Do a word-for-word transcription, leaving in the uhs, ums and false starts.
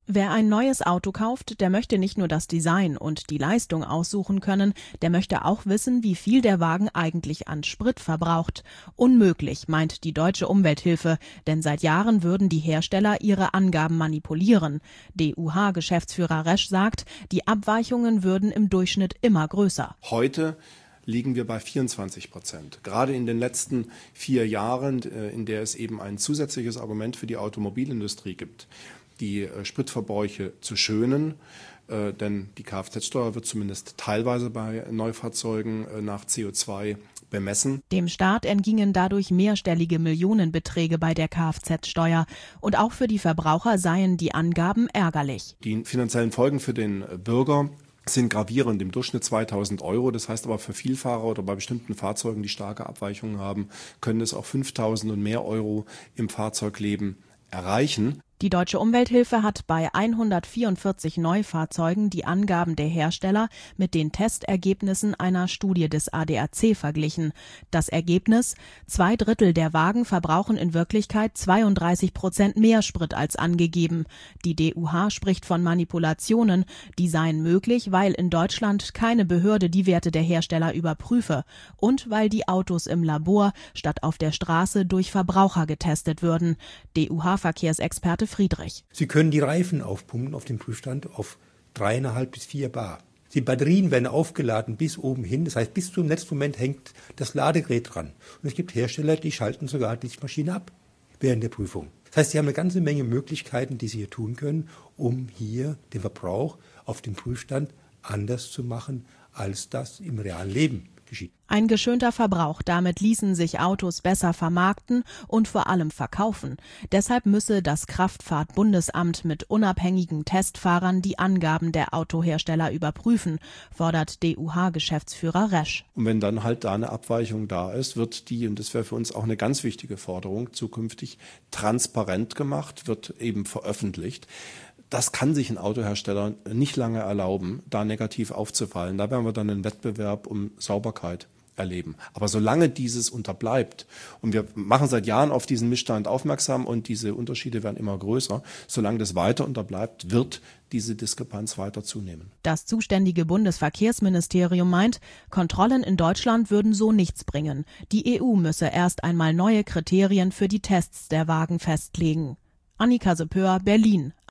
Wer ein neues Auto kauft, der möchte nicht nur das Design und die Leistung aussuchen können, der möchte auch wissen, wie viel der Wagen eigentlich an Sprit verbraucht. Unmöglich, meint die Deutsche Umwelthilfe, denn seit Jahren würden die Hersteller ihre Angaben manipulieren. D U H-Geschäftsführer Resch sagt, die Abweichungen würden im Durchschnitt immer größer. Heute liegen wir bei vierundzwanzig Prozent. Gerade in den letzten vier Jahren, in der es eben ein zusätzliches Argument für die Automobilindustrie gibt, die äh, Spritverbräuche zu schönen, äh, denn die Kfz-Steuer wird zumindest teilweise bei Neufahrzeugen äh, nach C O zwei bemessen. Dem Staat entgingen dadurch mehrstellige Millionenbeträge bei der Kfz-Steuer. Und auch für die Verbraucher seien die Angaben ärgerlich. Die finanziellen Folgen für den Bürger sind gravierend, im Durchschnitt zweitausend Euro. Das heißt aber für Vielfahrer oder bei bestimmten Fahrzeugen, die starke Abweichungen haben, können es auch fünftausend und mehr Euro im Fahrzeugleben erreichen. Die Deutsche Umwelthilfe hat bei hundertvierundvierzig Neufahrzeugen die Angaben der Hersteller mit den Testergebnissen einer Studie des A D A C verglichen. Das Ergebnis: Zwei Drittel der Wagen verbrauchen in Wirklichkeit zweiunddreißig Prozent mehr Sprit als angegeben. Die D U H spricht von Manipulationen, die seien möglich, weil in Deutschland keine Behörde die Werte der Hersteller überprüfe und weil die Autos im Labor statt auf der Straße durch Verbraucher getestet würden. D U H-Verkehrsexperte Friedrich. Sie können die Reifen aufpumpen auf dem Prüfstand auf dreieinhalb bis vier Bar. Die Batterien werden aufgeladen bis oben hin, das heißt bis zum Netzmoment hängt das Ladegerät dran. Und es gibt Hersteller, die schalten sogar die Maschine ab während der Prüfung. Das heißt, sie haben eine ganze Menge Möglichkeiten, die sie hier tun können, um hier den Verbrauch auf dem Prüfstand anders zu machen, als das im realen Leben geschieht. Ein geschönter Verbrauch, damit ließen sich Autos besser vermarkten und vor allem verkaufen. Deshalb müsse das Kraftfahrt-Bundesamt mit unabhängigen Testfahrern die Angaben der Autohersteller überprüfen, fordert D U H-Geschäftsführer Resch. Und wenn dann halt da eine Abweichung da ist, wird die, und das wäre für uns auch eine ganz wichtige Forderung, zukünftig transparent gemacht, wird eben veröffentlicht. Das kann sich ein Autohersteller nicht lange erlauben, da negativ aufzufallen. Da werden wir dann einen Wettbewerb um Sauberkeit erleben. Aber solange dieses unterbleibt, und wir machen seit Jahren auf diesen Missstand aufmerksam und diese Unterschiede werden immer größer, solange das weiter unterbleibt, wird diese Diskrepanz weiter zunehmen. Das zuständige Bundesverkehrsministerium meint, Kontrollen in Deutschland würden so nichts bringen. Die E U müsse erst einmal neue Kriterien für die Tests der Wagen festlegen. Annika Sepöhr, Berlin.